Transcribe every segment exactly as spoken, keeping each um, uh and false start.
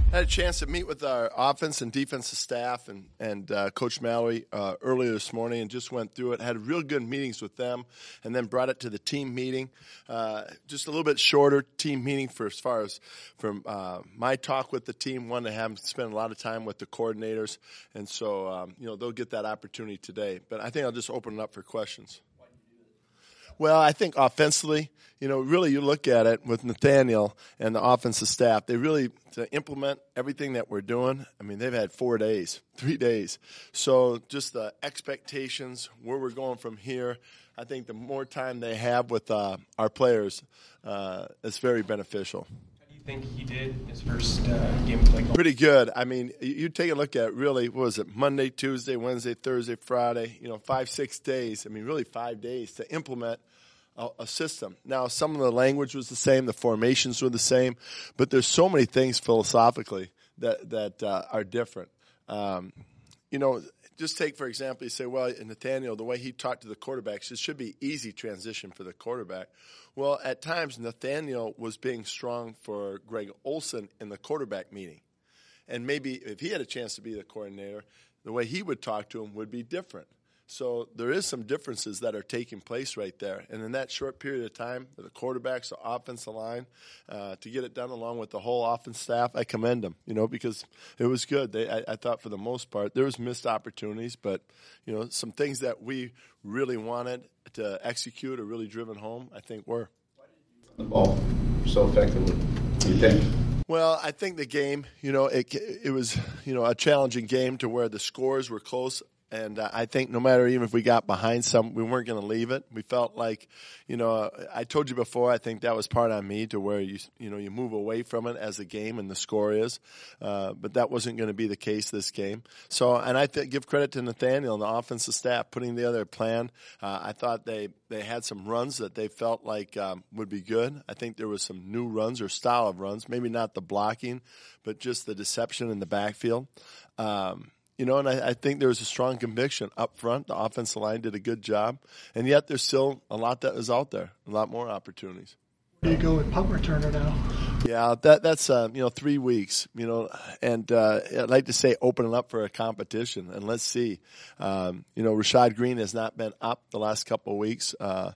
I had a chance to meet with our offense and defensive staff and, and uh, Coach Mallory uh, earlier this morning and just went through it. Had real good meetings with them and then brought it to the team meeting. Uh, just a little bit shorter team meeting for as far as from uh, my talk with the team. Wanted to have them spend a lot of time with the coordinators. And so, um, you know, they'll get that opportunity today. But I think I'll just open it up for questions. Well, I think offensively, you know, really you look at it with Nathaniel and the offensive staff, they really, to implement everything that we're doing, I mean, they've had four days, three days. So just the expectations, where we're going from here, I think the more time they have with uh, our players, uh, it's very beneficial. How do you think he did his first uh, game of play? Pretty good. I mean, you take a look at really, what was it, Monday, Tuesday, Wednesday, Thursday, Friday, you know, five, six days. I mean, really five days to implement a, a system. Now, some of the language was the same, the formations were the same, but there's so many things philosophically that, that uh, are different. Um, you know, just take, for example, you say, well, Nathaniel, the way he talked to the quarterbacks, it should be easy transition for the quarterback. Well, at times, Nathaniel was being strong for Greg Olson in the quarterback meeting. And maybe if he had a chance to be the coordinator, the way he would talk to him would be different. So there is some differences that are taking place right there. And in that short period of time, the quarterbacks, the offensive line, uh, to get it done along with the whole offense staff, I commend them, you know, because it was good. They, I, I thought for the most part, there was missed opportunities, but, you know, some things that we really wanted to execute or really driven home, I think were. Why did you run the ball so effectively, do you think? Well, I think the game, you know, it it was, you know, a challenging game to where the scores were close. And uh, I think no matter even if we got behind some, we weren't going to leave it. We felt like, you know, I told you before, I think that was part on me to where you, you know, you move away from it as a game and the score is. Uh, but that wasn't going to be the case this game. So, and I th- give credit to Nathaniel and the offensive staff putting together a plan. Uh, I thought they, they had some runs that they felt like um, would be good. I think there was some new runs or style of runs, maybe not the blocking, but just the deception in the backfield. Um, You know, and I, I think there was a strong conviction up front. The offensive line did a good job. And yet there's still a lot that is out there, a lot more opportunities. Where do you go with punt returner now? Yeah, that that's, uh, you know, three weeks, you know, and uh, I'd like to say open it up for a competition, and let's see. Um, you know, Rashad Green has not been up the last couple of weeks. Uh,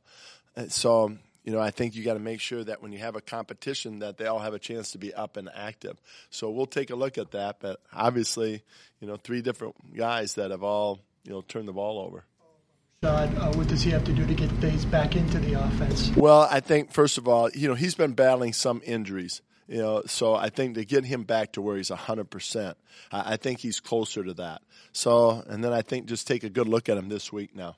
so, you know, I think you got to make sure that when you have a competition that they all have a chance to be up and active. So we'll take a look at that. But obviously, you know, three different guys that have all, you know, turned the ball over. Rashad, uh, what does he have to do to get things back into the offense? Well, I think, first of all, you know, he's been battling some injuries. You know, so I think to get him back to where he's one hundred percent, I, I think he's closer to that. So, and then I think just take a good look at him this week now.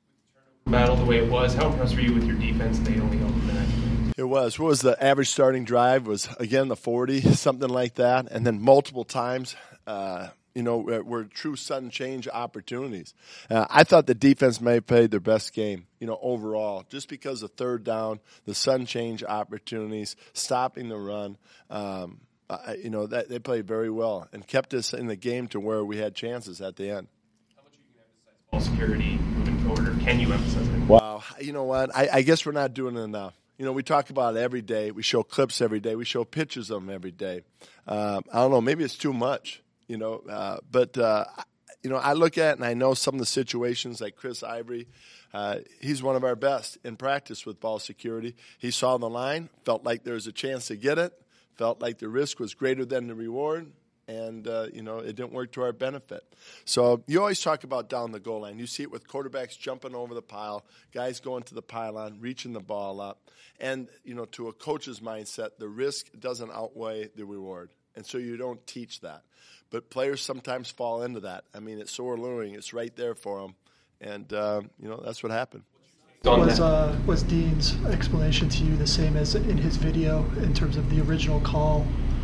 Battle the way it was, how impressed were you with your defense? They only held them back. It was. What was the average starting drive? Was, again, the forty, something like that. And then multiple times, uh, you know, were, were true sudden change opportunities. Uh, I thought the defense may have played their best game, you know, overall, just because of third down, the sudden change opportunities, stopping the run. Um, uh, you know, that they played very well and kept us in the game to where we had chances at the end. How much are you going to emphasize ball security moving forward, or can you emphasize it? Wow. You know what? I, I guess we're not doing it enough. You know, we talk about it every day. We show clips every day. We show pictures of them every day. Um, I don't know. Maybe it's too much, you know. Uh, but, uh, you know, I look at it and I know some of the situations like Chris Ivory. Uh, he's one of our best in practice with ball security. He saw the line, felt like there was a chance to get it, felt like the risk was greater than the reward. And, uh, you know, it didn't work to our benefit. So you always talk about down the goal line. You see it with quarterbacks jumping over the pile, guys going to the pylon, reaching the ball up. And, you know, to a coach's mindset, the risk doesn't outweigh the reward. And so you don't teach that. But players sometimes fall into that. I mean, it's so alluring. It's right there for them. And, uh, you know, that's what happened. Was, uh, was Dean's explanation to you the same as in his video in terms of the original call?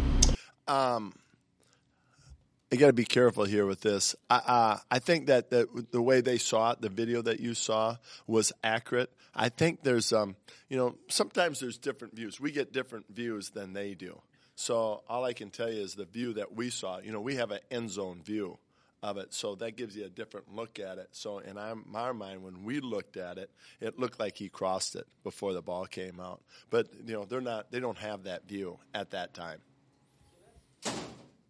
Um. I got to be careful here with this. I, uh, I think that the, the way they saw it, the video that you saw, was accurate. I think there's, um, you know, sometimes there's different views. We get different views than they do. So all I can tell you is the view that we saw. You know, we have an end zone view of it, so that gives you a different look at it. So in our, our mind, when we looked at it, it looked like he crossed it before the ball came out. But you know, they're not. They don't have that view at that time.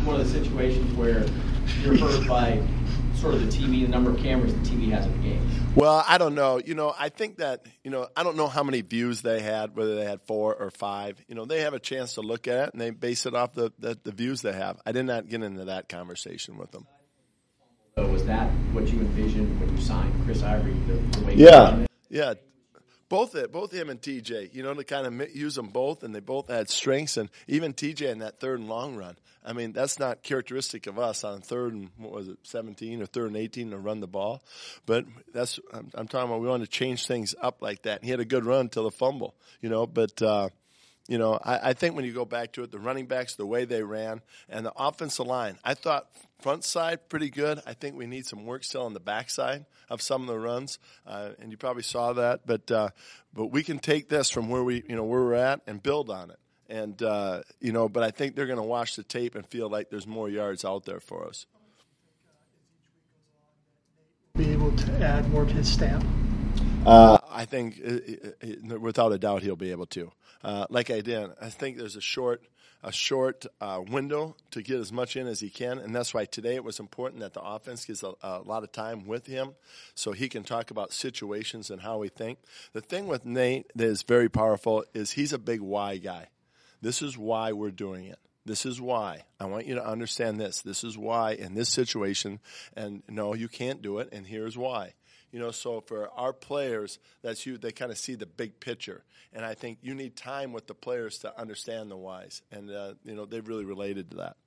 one of the situations where you're hurt by sort of the T V, the number of cameras the T V has in the game? Well, I don't know. You know, I think that, you know, I don't know how many views they had, whether they had four or five. You know, they have a chance to look at it, and they base it off the, the, the views they have. I did not get into that conversation with them. So was that what you envisioned when you signed Chris Ivory, the, the way Yeah, you yeah. Both both him and T J, you know, to kind of use them both, and they both had strengths. And even T J in that third and long run, I mean, that's not characteristic of us on third and, what was it, seventeen or third and eighteen to run the ball. But that's, I'm, I'm talking about we wanted to change things up like that. And he had a good run until the fumble, you know, but, uh, you know, I, I think when you go back to it, the running backs, the way they ran, and the offensive line, I thought front side pretty good. I think we need some work still on the backside of some of the runs, uh, and you probably saw that. But uh, but we can take this from where we you know where we're at and build on it. And uh, you know, but I think they're going to watch the tape and feel like there's more yards out there for us. Be able to add more of his stamp. Uh, I think, it, it, it, without a doubt, he'll be able to. Uh, like I did, I think there's a short, a short uh, window to get as much in as he can, and that's why today it was important that the offense gets a, a lot of time with him, so he can talk about situations and how we think. The thing with Nate that is very powerful is he's a big why guy. This is why we're doing it. This is why. I want you to understand this. This is why in this situation, and no, you can't do it, and here's why. You know, so for our players, that's you. They kind of see the big picture, and I think you need time with the players to understand the whys, and uh, you know they've really related to that.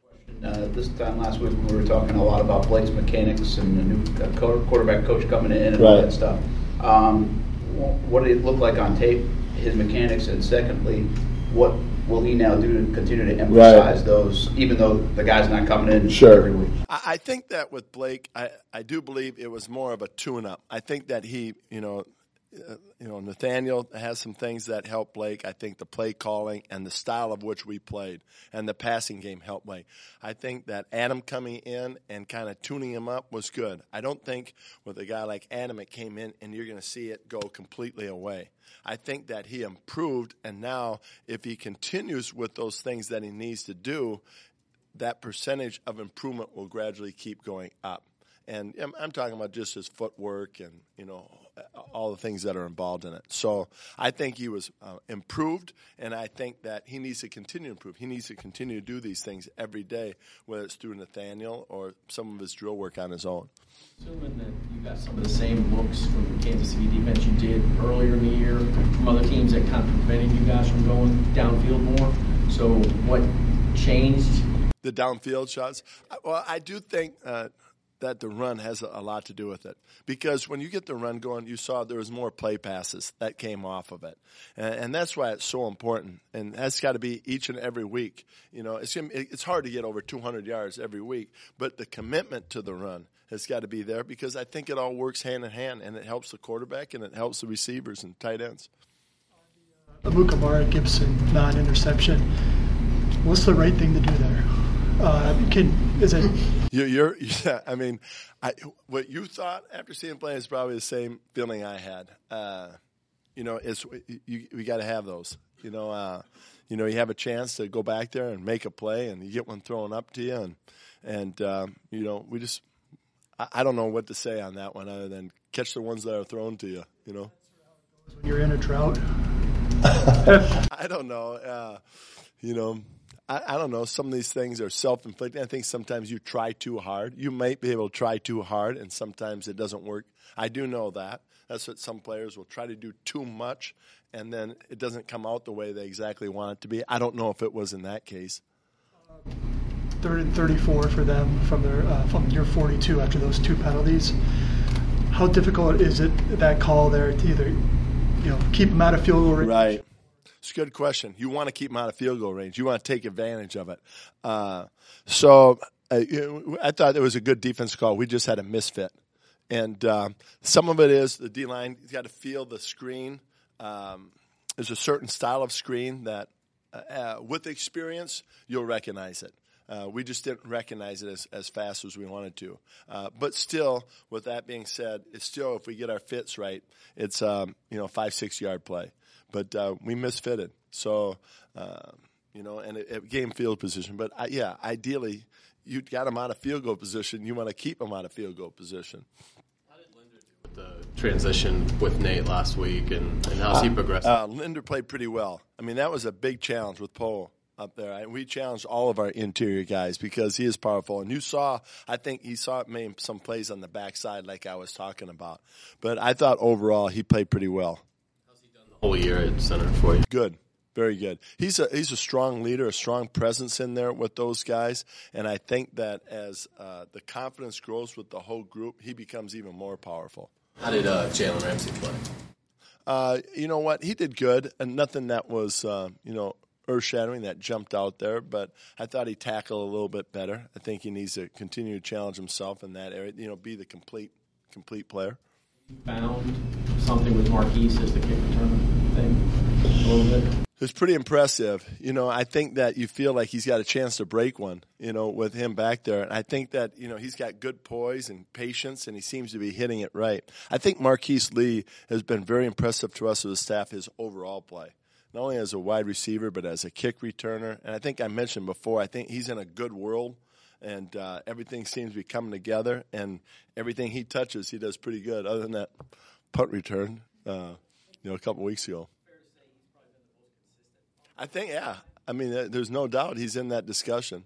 Uh, this time last week, we were talking a lot about Blake's mechanics and the new uh, quarterback coach coming in and Right. all that stuff. Um, what did it look like on tape? His mechanics, and secondly, what will he now do to continue to emphasize Right. those, even though the guy's not coming in Sure. every week? I, I think that with Blake, I, I do believe it was more of a tune-up. I think that he, you know, uh, you know, Nathaniel has some things that help Blake. I think the play calling and the style of which we played and the passing game helped Blake. I think that Adam coming in and kind of tuning him up was good. I don't think with a guy like Adam it came in and you're going to see it go completely away. I think that he improved, and now if he continues with those things that he needs to do, that percentage of improvement will gradually keep going up. And I'm, I'm talking about just his footwork and, you know, all the things that are involved in it. So I think he was uh, improved, and I think that he needs to continue to improve. He needs to continue to do these things every day, whether it's through Nathaniel or some of his drill work on his own. Assuming that you got some of the same looks from the Kansas City defense you did earlier in the year from other teams that kind of prevented you guys from going downfield more. So what changed? The downfield shots? Well, I do think uh, that the run has a lot to do with it. Because when you get the run going, you saw there was more play passes that came off of it. And, and that's why it's so important. And that's got to be each and every week. You know, it's, it's hard to get over two hundred yards every week, but the commitment to the run has got to be there because I think it all works hand in hand, and it helps the quarterback and it helps the receivers and tight ends. Amukamara Gibson non-interception. What's the right thing to do there? Uh, can is it? You're, you're yeah, I mean, I, what you thought after seeing him play is probably the same feeling I had. Uh, you know, it's you, we got to have those. You know, uh, you know, you have a chance to go back there and make a play, and you get one thrown up to you, and and um, you know, we just, I, I don't know what to say on that one other than catch the ones that are thrown to you. You know, When you're in a drought. I don't know. Uh, you know. I, I don't know. Some of these things are self-inflicted. I think sometimes you try too hard. You might be able to try too hard, and sometimes it doesn't work. I do know that. That's what some players will try to do too much, and then it doesn't come out the way they exactly want it to be. I don't know if it was in that case. Third and thirty-four for them from their uh, from year forty-two after those two penalties. How difficult is it that call there to either, you know, keep them out of field goal range? Right. It's a good question. You want to keep them out of field goal range. You want to take advantage of it. Uh, so uh, you know, I thought it was a good defense call. We just had a misfit. And uh, some of it is the D-line, you've got to feel the screen. Um, there's a certain style of screen that uh, with experience, you'll recognize it. Uh, we just didn't recognize it as, as fast as we wanted to. Uh, but still, with that being said, it's still, if we get our fits right, it's um, you know, five, six-yard play. But uh, we misfitted. So, uh, you know, and it, it game field position. But, I, yeah, ideally, you got him out of field goal position. You want to keep him out of field goal position. How did Linder do with the transition with Nate last week, and, and how's he progressing? Uh, Linder played pretty well. I mean, that was a big challenge with Poe up there. I, we challenged all of our interior guys because he is powerful. And you saw, I think he saw made some plays on the backside like I was talking about. But I thought overall he played pretty well. How's he done the whole year at center for you? Good. Very good. He's a he's a strong leader, a strong presence in there with those guys. And I think that as uh, the confidence grows with the whole group, he becomes even more powerful. How did uh, Jalen Ramsey play? Uh, you know what? He did good. And nothing that was, uh, you know, earth-shattering that jumped out there, but I thought he tackled a little bit better. I think he needs to continue to challenge himself in that area, you know, be the complete complete player. Found something with Marquise as the kick return thing a little bit. It was pretty impressive. You know, I think that you feel like he's got a chance to break one, you know, with him back there. And I think that, you know, he's got good poise and patience, and he seems to be hitting it right. I think Marquise Lee has been very impressive to us as a staff, his overall play. Not only as a wide receiver, but as a kick returner. And I think I mentioned before, I think he's in a good world, and uh, everything seems to be coming together. And everything he touches, he does pretty good, other than that punt return, uh, you know, a couple weeks ago. I think, yeah. I mean, there's no doubt he's in that discussion.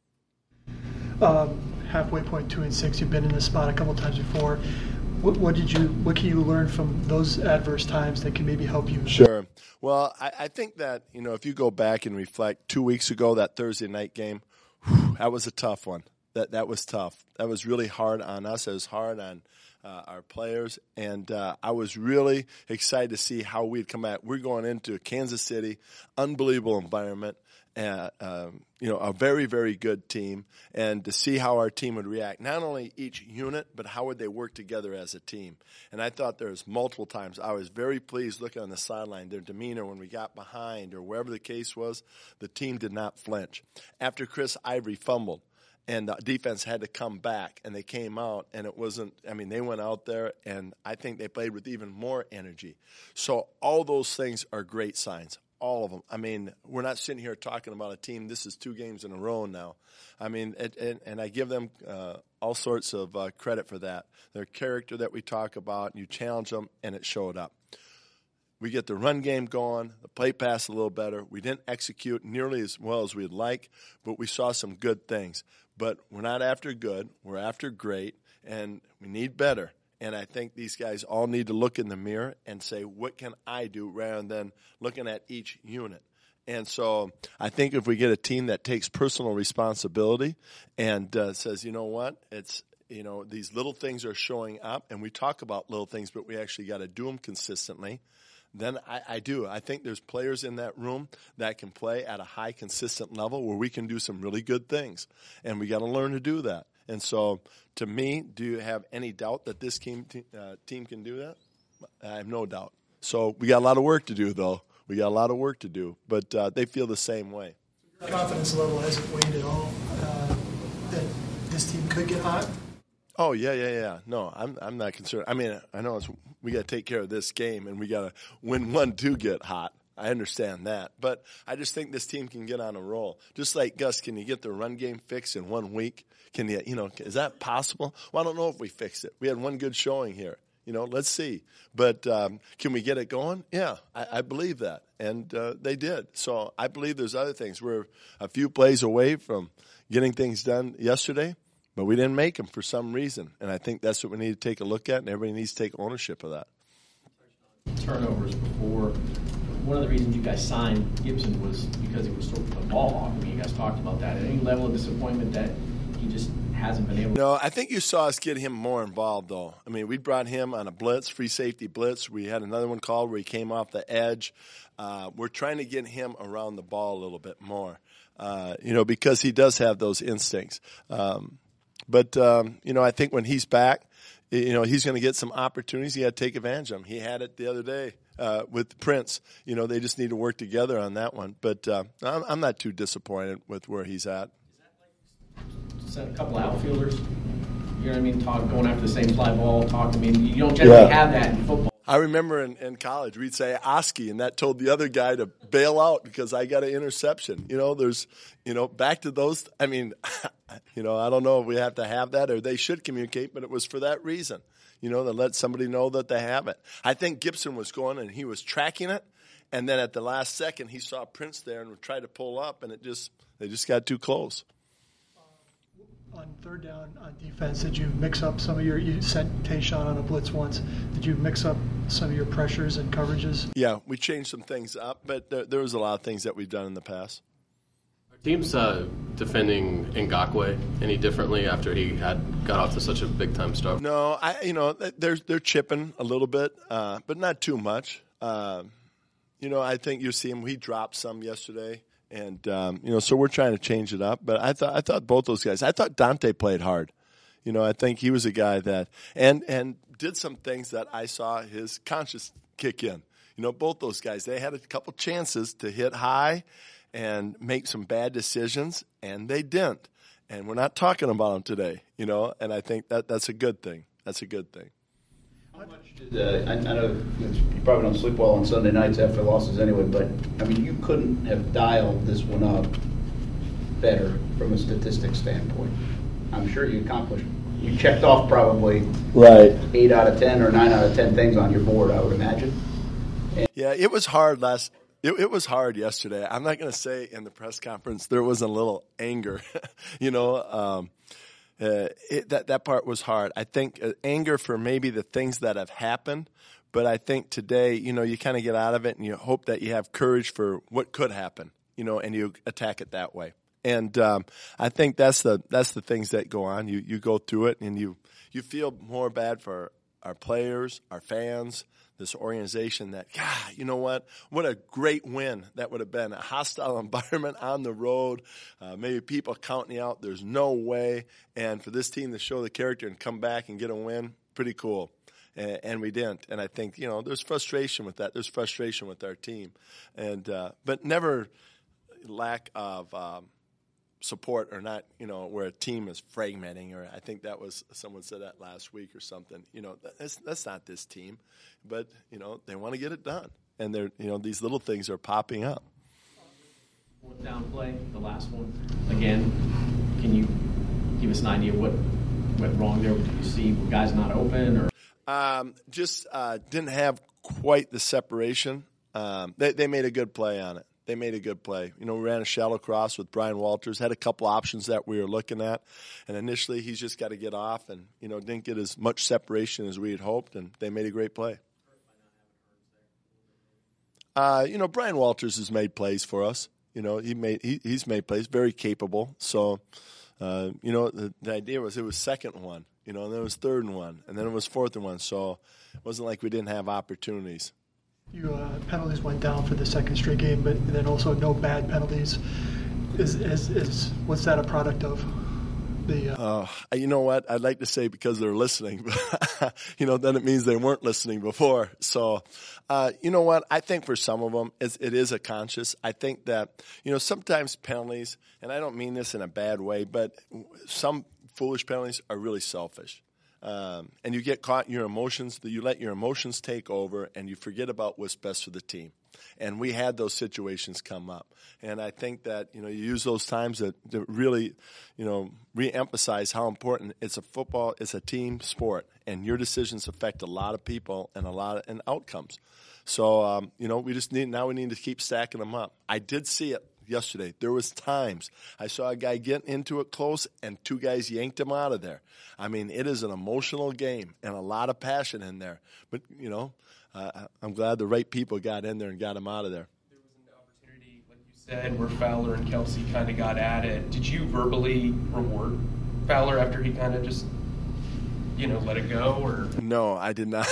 Um, halfway point two and six, you've been in this spot a couple times before. What, what did you? What can you learn from those adverse times that can maybe help you? Sure. Well, I, I think that, you know, if you go back and reflect, two weeks ago, that Thursday night game, whew, that was a tough one. That that was tough. That was really hard on us. It was hard on uh, our players, and uh, I was really excited to see how we'd come out. We're going into Kansas City, unbelievable environment. Uh, um, you know, a very, very good team, and to see how our team would react, not only each unit, but how would they work together as a team. And I thought there was multiple times I was very pleased looking on the sideline, their demeanor when we got behind or wherever the case was, the team did not flinch. After Chris Ivory fumbled, and the defense had to come back, and they came out, and it wasn't, I mean, they went out there, and I think they played with even more energy. So all those things are great signs. All of them. I mean, we're not sitting here talking about a team. This is two games in a row now. I mean, it, and, and I give them uh, all sorts of uh, credit for that. Their character that we talk about, you challenge them, and it showed up. We get the run game going, the play pass a little better. We didn't execute nearly as well as we'd like, but we saw some good things. But we're not after good. We're after great, and we need better. And I think these guys all need to look in the mirror and say, what can I do, rather than looking at each unit. And so I think if we get a team that takes personal responsibility and uh, says, you know what, it's, you know, these little things are showing up, and we talk about little things, but we actually got to do them consistently, then I, I do. I think there's players in that room that can play at a high, consistent level where we can do some really good things. And we got to learn to do that. And so, to me, do you have any doubt that this team uh, team can do that? I have no doubt. So we got a lot of work to do, though. We got a lot of work to do, but uh, they feel the same way. Your confidence level hasn't waned at all uh, that this team could get hot? Oh, yeah, yeah, yeah. No, I'm I'm not concerned. I mean, I know it's, we got to take care of this game, and we got to win one to get hot. I understand that. But I just think this team can get on a roll. Just like, Gus, can you get the run game fixed in one week? Can you, you know, is that possible? Well, I don't know if we fixed it. We had one good showing here. You know, let's see. But um, can we get it going? Yeah, I, I believe that. And uh, they did. So I believe there's other things. We're a few plays away from getting things done yesterday, but we didn't make them for some reason. And I think that's what we need to take a look at, and everybody needs to take ownership of that. Turnovers before. One of the reasons you guys signed Gibson was because he was sort of a ball hawk. I mean, you guys talked about that. Any level of disappointment that he just hasn't been able to? No, I think you saw us get him more involved, though. I mean, we brought him on a blitz, free safety blitz. We had another one called where he came off the edge. Uh, we're trying to get him around the ball a little bit more, uh, you know, because he does have those instincts. Um, but, um, you know, I think when he's back, you know, he's going to get some opportunities. He had to take advantage of them. He had it the other day. Uh, with Prince, you know, they just need to work together on that one. But uh, I'm, I'm not too disappointed with where he's at. Is that like a couple of outfielders? You know what I mean? Talk, going after the same fly ball, talk. I mean, you don't generally yeah. have that in football. I remember in, in college we'd say Oski, and that told the other guy to bail out because I got an interception. You know, there's, you know, back to those. I mean, you know, I don't know if we have to have that or they should communicate, but it was for that reason. You know, to let somebody know that they have it. I think Gibson was going and he was tracking it, and then at the last second he saw Prince there and tried to pull up, and it just they just got too close. On third down on defense, did you mix up some of your, you sent Tayshaun on a blitz once, did you mix up some of your pressures and coverages? Yeah, we changed some things up, but there, there was a lot of things that we've done in the past. Our team's uh, defending Ngakoue any differently after he had got off to such a big-time start? No, I you know, they're, they're chipping a little bit, uh, but not too much. Uh, you know, I think you see him, he dropped some yesterday. And um, you know, so we're trying to change it up. But I thought I thought both those guys. I thought Dante played hard. You know, I think he was a guy that and and did some things that I saw his conscience kick in. You know, both those guys. They had a couple chances to hit high and make some bad decisions, and they didn't. And we're not talking about them today. You know, and I think that that's a good thing. That's a good thing. How much did, uh, I, I know you probably don't sleep well on Sunday nights after losses anyway, but, I mean, you couldn't have dialed this one up better from a statistics standpoint. I'm sure you accomplished, you checked off probably right eight out of ten or nine out of ten things on your board, I would imagine. And yeah, it was hard last It, it was hard yesterday. I'm not going to say in the press conference there was a little anger, you know, um, Uh, it, that that part was hard. I think uh, anger for maybe the things that have happened, but I think today, you know, you kind of get out of it and you hope that you have courage for what could happen, you know, and you attack it that way. And um, I think that's the that's the things that go on. You you go through it and you you feel more bad for our players, our fans, this organization that, God, you know what? What a great win that would have been. A hostile environment on the road, uh, maybe people counting you out. There's no way. And for this team to show the character and come back and get a win, pretty cool. And, and we didn't. And I think, you know, there's frustration with that. There's frustration with our team. And uh, but never lack of um, support or not, you know, where a team is fragmenting, or I think that was, someone said that last week or something. You know, that's, that's not this team. But, you know, they want to get it done. And they're, you know, these little things are popping up. Fourth down play, the last one. Again, can you give us an idea what went wrong there? Did you see guys not open or? Um, just uh, didn't have quite the separation. Um, they, they made a good play on it. They made a good play. You know, we ran a shallow cross with Brian Walters, had a couple options that we were looking at. And initially, he's just got to get off and, you know, didn't get as much separation as we had hoped, and they made a great play. Uh, you know, Brian Walters has made plays for us. You know, he made he, he's made plays, very capable. So, uh, you know, the, the idea was it was second and one, you know, and then it was third and one, and then it was fourth and one. So it wasn't like we didn't have opportunities. You uh, penalties went down for the second straight game, but then also no bad penalties. Is is, is what's that a product of? The uh... uh, you know what? I'd like to say because they're listening, but you know, then it means they weren't listening before. So, uh, you know what? I think for some of them, it's, it is a conscious. I think that, you know, sometimes penalties, and I don't mean this in a bad way, but some foolish penalties are really selfish. Um, and you get caught in your emotions, that you let your emotions take over and you forget about what's best for the team. And we had those situations come up. And I think that, you know, you use those times to, to really, you know, re-emphasize how important it's a football, it's a team sport. And your decisions affect a lot of people and a lot of and outcomes. So, um, you know, we just need, now we need to keep stacking them up. I did see it yesterday. There was times I saw a guy get into it close and two guys yanked him out of there. I mean, it is an emotional game and a lot of passion in there. But, you know, uh, I'm glad the right people got in there and got him out of there. There was an opportunity, like you said, where Fowler and Kelsey kind of got at it. Did you verbally reward Fowler after he kind of just, you know, let it go? Or no, I did not.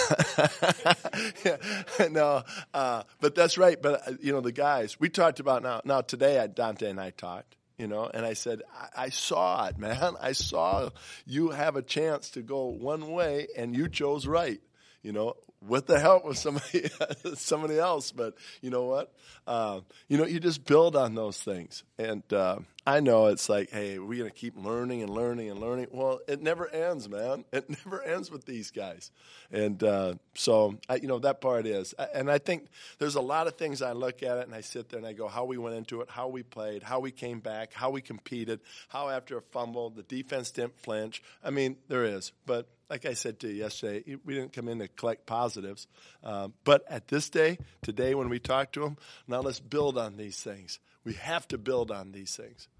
no, uh, but that's right. But, uh, you know, the guys, we talked about now, now today, I, Dante and I talked, you know, and I said, I, I saw it, man. I saw you have a chance to go one way and you chose right, you know, with the help of somebody, somebody else. But you know what? Uh, you know, you just build on those things. And uh, I know it's like, hey, we're going to keep learning and learning and learning. Well, it never ends, man. It never ends with these guys. And uh, so, I, you know, that part is. And I think there's a lot of things I look at it and I sit there and I go, how we went into it, how we played, how we came back, how we competed, how after a fumble, the defense didn't flinch. I mean, there is. But like I said to you yesterday, we didn't come in to collect positives. Uh, but at this day, today when we talk to them, now let's build on these things. We have to build on these things.